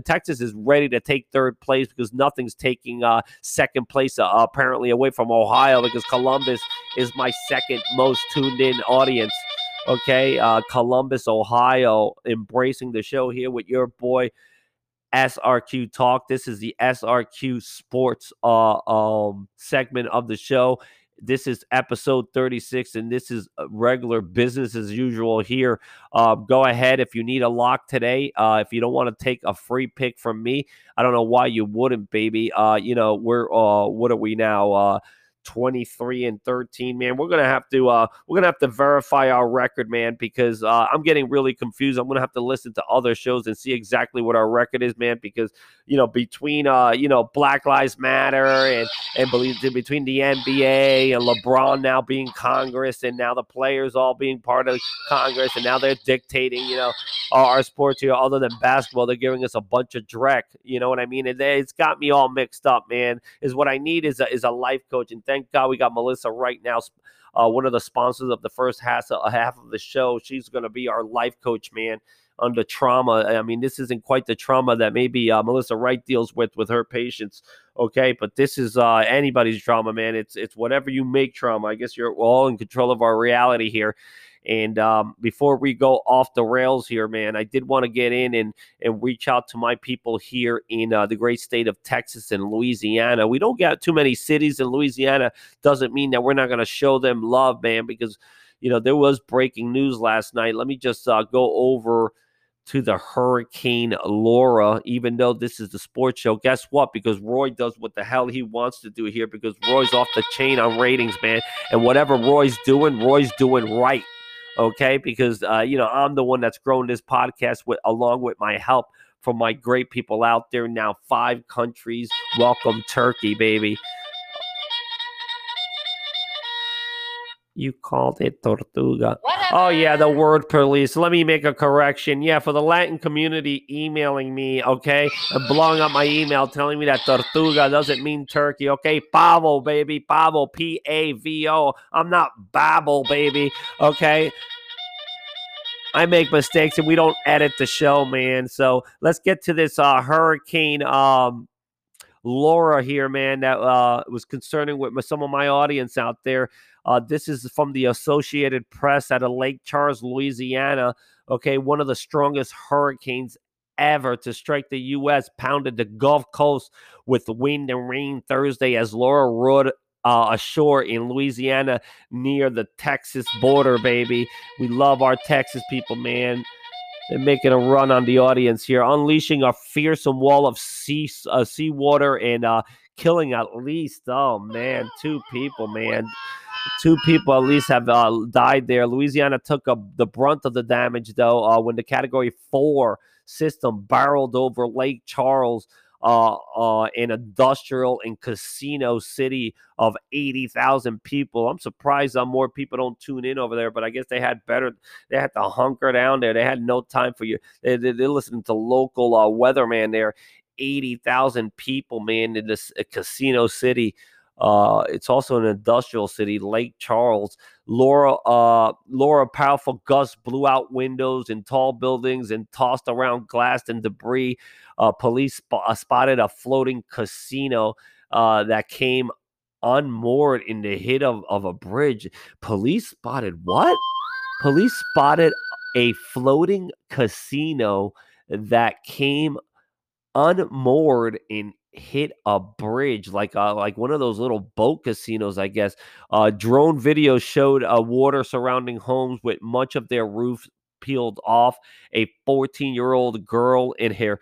ready to take third place because nothing's taking second place apparently away from Ohio, because Columbus is my second most tuned in audience. Okay, Columbus, Ohio, embracing the show here with your boy SRQ Talk. This is the SRQ Sports segment of the show. This is episode 36, and this is regular business as usual here. Go ahead if you need a lock today. If you don't want to take a free pick from me, I don't know why you wouldn't, baby. We're what are we now? 23-13, man. We're gonna have to verify our record, man, because I'm getting really confused. I'm gonna have to listen to other shows and see exactly what our record is, man, because between Black Lives Matter and between the NBA and LeBron now being Congress, and now the players all being part of Congress, and now they're dictating our sports here. Other than basketball, they're giving us a bunch of dreck. You know what I mean? It's got me all mixed up, man. Is what I need is a life coach, and thank God we got Melissa right now, one of the sponsors of the first half of the show. She's going to be our life coach, man, under trauma. I mean, this isn't quite the trauma that maybe Melissa Wright deals with her patients, okay? But this is anybody's trauma, man. It's whatever you make trauma. I guess you're all in control of our reality here. And before we go off the rails here, man, I did want to get in and reach out to my people here in the great state of Texas and Louisiana. We don't get too many cities in Louisiana. Doesn't mean that we're not going to show them love, man, because, there was breaking news last night. Let me just go over to the Hurricane Laura, even though this is the sports show. Guess what? Because Roy does what the hell he wants to do here, because Roy's off the chain on ratings, man. And whatever Roy's doing right. Okay, because I'm the one that's grown this podcast along with my help from my great people out there. Now 5 countries. Welcome Turkey, baby. You called it Tortuga. Oh, yeah, the word police. Let me make a correction. Yeah, for the Latin community emailing me, okay, and blowing up my email telling me that Tortuga doesn't mean turkey, okay? Pavo, baby. Pavo, P-A-V-O. I'm not Babel, baby, okay? I make mistakes and we don't edit the show, man. So let's get to this Hurricane Laura here, man, that was concerning with some of my audience out there. This is from the Associated Press out of Lake Charles, Louisiana. Okay, one of the strongest hurricanes ever to strike the U.S. pounded the Gulf Coast with wind and rain Thursday as Laura rode ashore in Louisiana near the Texas border, baby. We love our Texas people, man. They're making a run on the audience here, unleashing a fearsome wall of seawater and killing at least, 2 people, man. 2 people at least have died there. Louisiana took the brunt of the damage, though, when the Category 4 system barreled over Lake Charles, an industrial and casino city of 80,000 people. I'm surprised more people don't tune in over there, but I guess they had to hunker down there. They had no time for you. They're listening to local weatherman there. 80,000 people, man, in this casino city. It's also an industrial city, Lake Charles. Laura, powerful gusts blew out windows in tall buildings and tossed around glass and debris. Police spotted a floating casino that came unmoored in the head of a bridge. Police spotted what? Police spotted a floating casino that came unmoored and hit a bridge, like one of those little boat casinos, I guess. Drone video showed water surrounding homes with much of their roofs peeled off. A 14-year-old girl and her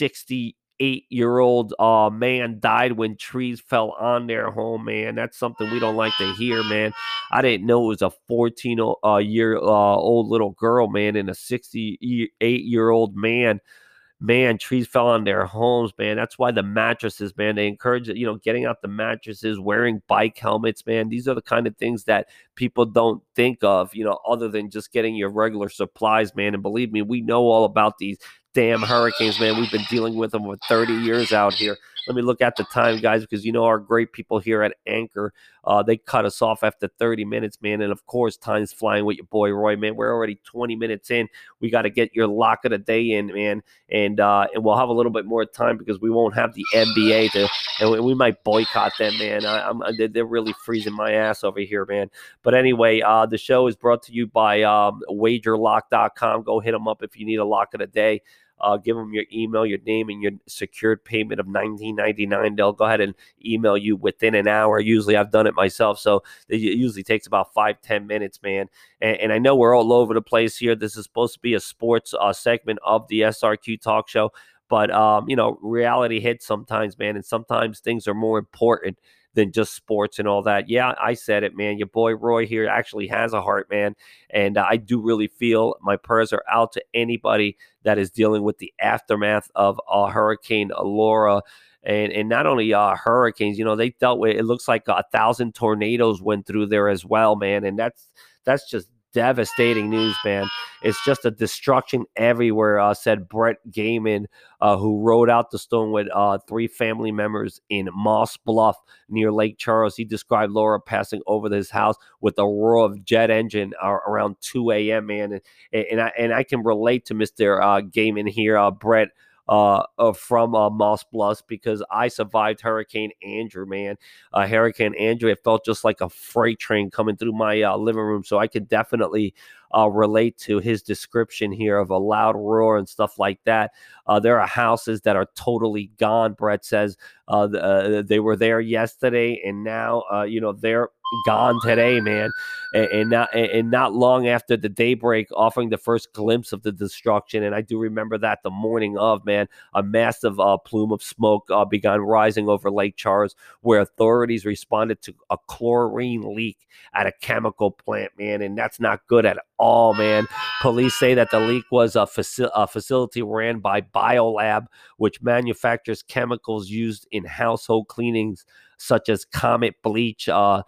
68-year-old man died when trees fell on their home, man. That's something we don't like to hear, man. I didn't know it was a 14-year-old little girl, man, and a 68-year-old man. Man, trees fell on their homes, man. That's why the mattresses, man, they encourage, getting out the mattresses, wearing bike helmets, man. These are the kind of things that people don't think of, other than just getting your regular supplies, man. And believe me, we know all about these damn hurricanes, man. We've been dealing with them for 30 years out here. Let me look at the time, guys, because our great people here at Anchor, they cut us off after 30 minutes, man. And, of course, time's flying with your boy, Roy, man. We're already 20 minutes in. We got to get your lock of the day in, man. And we'll have a little bit more time because we won't have the NBA and we might boycott them, man. They're really freezing my ass over here, man. But anyway, the show is brought to you by wagerlock.com. Go hit them up if you need a lock of the day. give them your email, your name, and your secured payment of $19.99. They'll go ahead and email you within an hour. Usually I've done it myself, so it usually takes about 5-10 minutes, man. And I know we're all over the place here. This is supposed to be a sports segment of the SRQ Talk Show, but reality hits sometimes, man, and sometimes things are more important than just sports and all that. Yeah, I said it, man. Your boy Roy here actually has a heart, man. And I do really feel my prayers are out to anybody that is dealing with the aftermath of Hurricane Laura. And not only hurricanes, they dealt with, it looks like 1,000 tornadoes went through there as well, man. And that's just devastating news, man. It's just a destruction everywhere, said Brett Gaiman, who rode out the storm with 3 family members in Moss Bluff near Lake Charles. He described Laura passing over his house with a roar of jet engine around 2 a.m., man. And I can relate to Mr. Gaiman here, Brett, from Moss Bluffs, because I survived Hurricane Andrew, man. Hurricane Andrew, it felt just like a freight train coming through my living room. So I could definitely relate to his description here of a loud roar and stuff like that. There are houses that are totally gone, Brett says. They were there yesterday, and now, they're gone today, man. And not long after the daybreak, offering the first glimpse of the destruction. And I do remember that the morning of, man, a massive plume of smoke began rising over Lake Charles, where authorities responded to a chlorine leak at a chemical plant, man. And that's not good at all, man. Police say that the leak was a facility ran by BioLab, which manufactures chemicals used in household cleanings such as Comet bleach,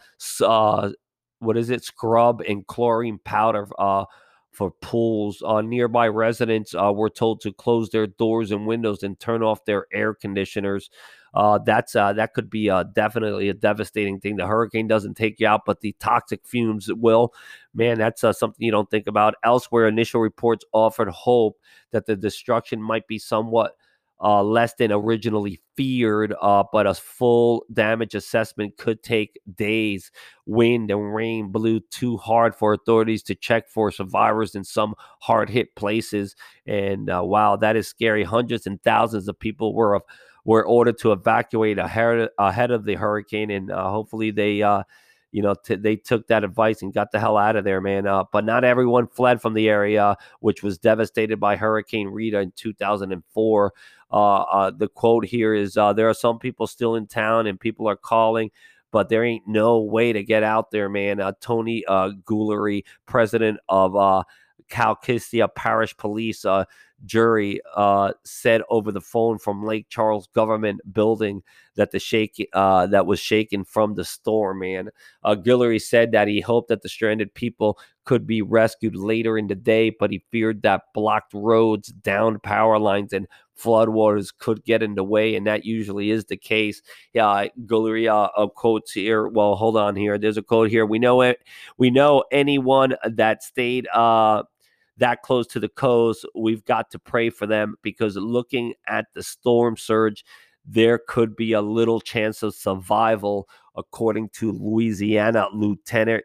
scrub, and chlorine powder for pools. Nearby residents were told to close their doors and windows and turn off their air conditioners. That could be definitely a devastating thing. The hurricane doesn't take you out, but the toxic fumes will. Man, that's something you don't think about. Elsewhere, initial reports offered hope that the destruction might be somewhat less than originally feared, but a full damage assessment could take days. Wind and rain blew too hard for authorities to check for survivors in some hard-hit places. And wow, that is scary. Hundreds and thousands of people were ordered to evacuate ahead of the hurricane, and hopefully they they took that advice and got the hell out of there, man. But not everyone fled from the area, which was devastated by Hurricane Rita in 2004. The quote here is, there are some people still in town and people are calling, but there ain't no way to get out there, man. Tony Goulery, president of Calcasieu Parish Police jury, said over the phone from Lake Charles government building that that was shaken from the storm, man. Guillory said that he hoped that the stranded people could be rescued later in the day, but he feared that blocked roads, downed power lines, and floodwaters could get in the way, and that usually is the case. Yeah, Guillory quotes here. Well, hold on here. There's a quote here. We know it. We know anyone that stayed that close to the coast, we've got to pray for them, because looking at the storm surge, there could be a little chance of survival, according to Louisiana Lieutenant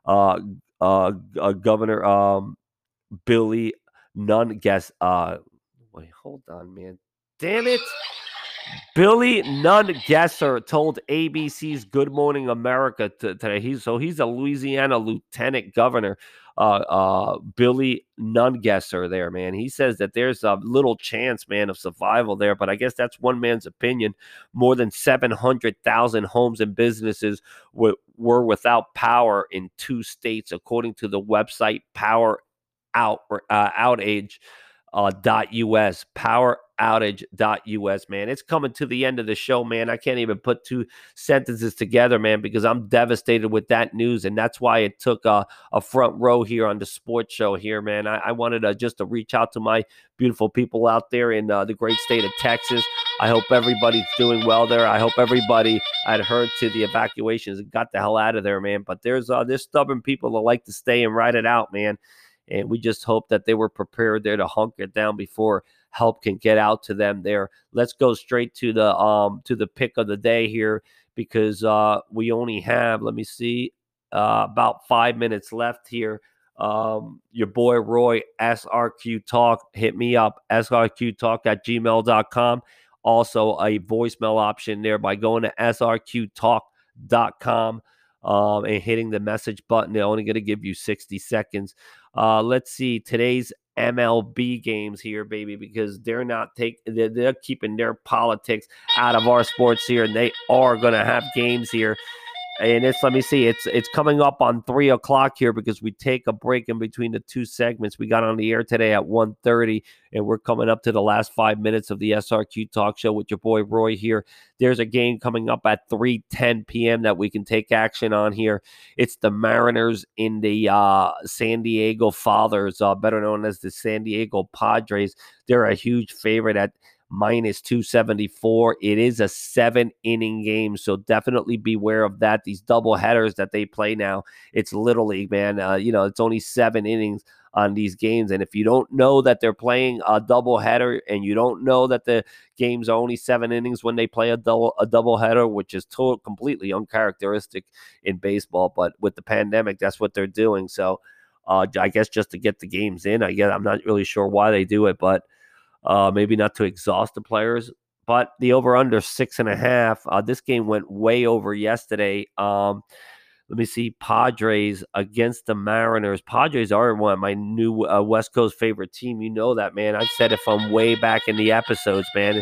Governor Billy Nungesser. Wait, hold on, man. Damn it. Billy Nungesser told ABC's Good Morning America today. He's a Louisiana lieutenant governor, Billy Nungesser there, man. He says that there's a little chance, man, of survival there, but I guess that's one man's opinion. More than 700,000 homes and businesses were without power in 2 states, according to the website outage.us. Poweroutage.us, man. It's coming to the end of the show, man. I can't even put 2 sentences together, man, because I'm devastated with that news, and that's why it took a front row here on the sports show here, man. I wanted just to reach out to my beautiful people out there in the great state of Texas. I hope everybody's doing well there. I hope everybody had heard to the evacuations and got the hell out of there, man. But there's stubborn people that like to stay and ride it out, man. And we just hope that they were prepared there to hunker down before help can get out to them there. Let's go straight to the pick of the day here, because we only have, let me see, about 5 minutes left here Your boy Roy, SRQ Talk. Hit me up, srqtalk@gmail.com. Also, a voicemail option there by going to srqtalk.com and hitting the message button. They're only going to give you 60 seconds. Let's see today's MLB games here, baby, because they're keeping their politics out of our sports here, and they are going to have games here. And let me see, it's coming up on 3:00 here because we take a break in between the two segments. We got on the air today at 1:30, and we're coming up to the last 5 minutes of the SRQ Talk Show with your boy Roy here. There's a game coming up at 3:10 p.m. that we can take action on here. It's the Mariners in the San Diego Fathers, better known as the San Diego Padres. They're a huge favorite at minus 274. It is a 7-inning game, so definitely beware of that. These double headers that they play now, it's Little League, man. It's only 7 innings on these games, and if you don't know that they're playing a double header, and you don't know that the games are only 7 innings when they play a double header, which is completely uncharacteristic in baseball, but with the pandemic, that's what they're doing. So I guess just to get the games in. I'm not really sure why they do it, but maybe not to exhaust the players. But the over-under 6.5. This game went way over yesterday. Let me see. Padres against the Mariners. Padres are one of my new West Coast favorite team. You know that, man. I've said it from way back in the episodes, man.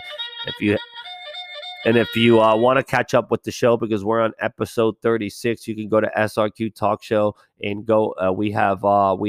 If you want to catch up with the show, because we're on episode 36, you can go to SRQ Talk Show and go. We have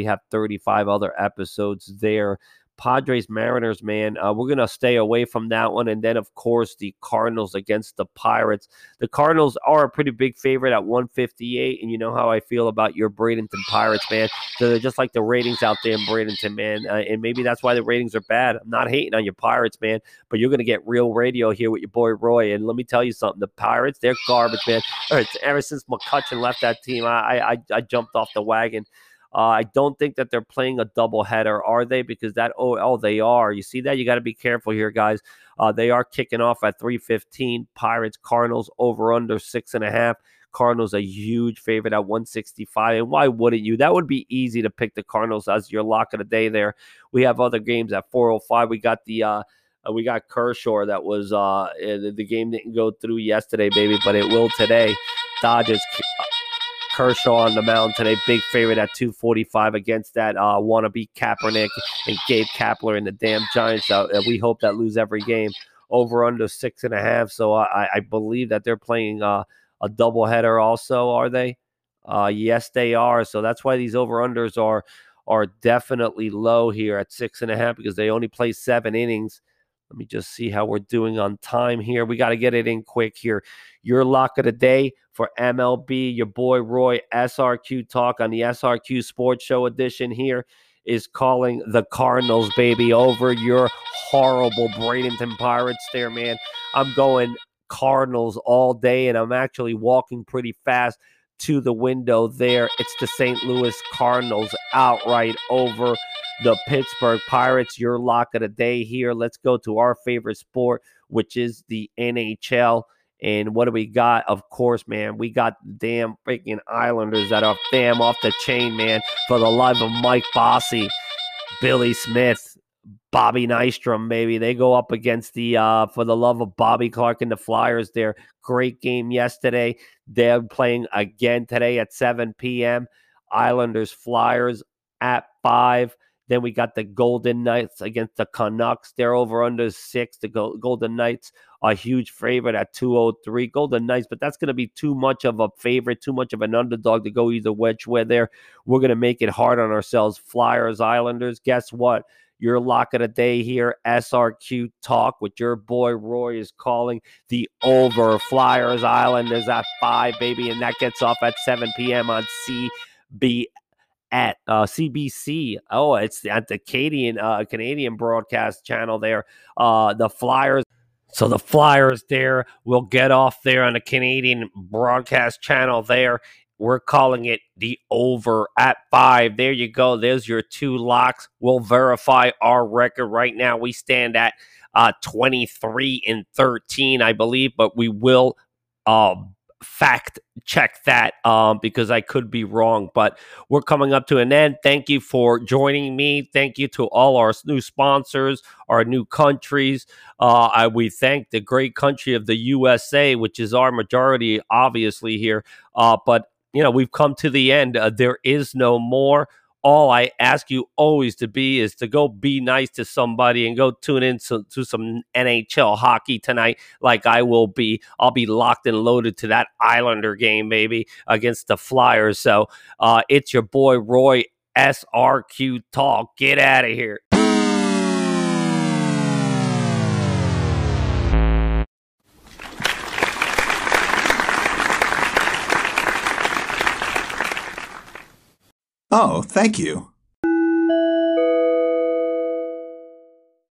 35 other episodes there. Padres Mariners, man, we're going to stay away from that one. And then, of course, the Cardinals against the Pirates. The Cardinals are a pretty big favorite at 158. And you know how I feel about your Bradenton Pirates, man. So they're just like the ratings out there in Bradenton, man. And maybe that's why the ratings are bad. I'm not hating on your Pirates, man, but you're going to get real radio here with your boy Roy. And let me tell you something. The Pirates, they're garbage, man. Ever since McCutchen left that team, I jumped off the wagon. I don't think that they're playing a doubleheader, are they? Because they are. You see that? You got to be careful here, guys. They are kicking off at 3:15. Pirates, Cardinals, over under 6.5. Cardinals a huge favorite at 165. And why wouldn't you? That would be easy to pick the Cardinals as your lock of the day there. We have other games at 4:05. We got Kershaw. That was the game didn't go through yesterday, baby, but it will today. Dodgers. Kershaw on the mound today, big favorite at 245 against that wannabe Kaepernick and Gabe Kapler and the damn Giants. We hope that lose every game. Over under 6.5. So I believe that they're playing a doubleheader also, are they? Yes, they are. So that's why these over-unders are definitely low here at 6.5 because they only play 7 innings. Let me just see how we're doing on time here. We got to get it in quick here. Your lock of the day for MLB, your boy Roy, SRQ Talk on the SRQ Sports Show edition here is calling the Cardinals, baby, over your horrible Bradenton Pirates there, man. I'm going Cardinals all day, and I'm actually walking pretty fast to the window there. It's the St. Louis Cardinals outright over the Pittsburgh Pirates. Your lock of the day here. Let's go to our favorite sport, which is the NHL. And what do we got? Of course, man, we got the damn freaking Islanders that are damn off the chain, man. For the love of Mike Bossy, Billy Smith, Bobby Nystrom, maybe they go up against the for the love of Bobby Clark and the Flyers there. Great game yesterday. They're playing again today at 7 p.m. Islanders Flyers at 5. Then we got the Golden Knights against the Canucks. They're over under 6. The Golden Knights are a huge favorite at 203. Golden Knights, but that's going to be too much of a favorite, too much of an underdog to go either which way there. We're going to make it hard on ourselves. Flyers, Islanders. Guess what? Your lock of the day here, SRQ Talk with your boy Roy is calling the over. Flyers, Islanders at 5, baby, and that gets off at 7 p.m. on CBC. Oh, it's at the Canadian broadcast channel there. The Flyers. So the Flyers there will get off there on the Canadian broadcast channel there. We're calling it the over at 5. There you go. There's your 2 locks. We'll verify our record right now. We stand at 23-13, I believe, but we will fact check that because I could be wrong, but we're coming up to an end. Thank you for joining me. Thank you to all our new sponsors, our new countries. We thank the great country of the USA, which is our majority, obviously, here. But, we've come to the end. There is no more. All I ask you always to be is to go be nice to somebody and go tune in to some NHL hockey tonight like I will be. I'll be locked and loaded to that Islander game, baby, against the Flyers. So it's your boy, Roy, SRQ Talk. Get out of here. Oh, thank you.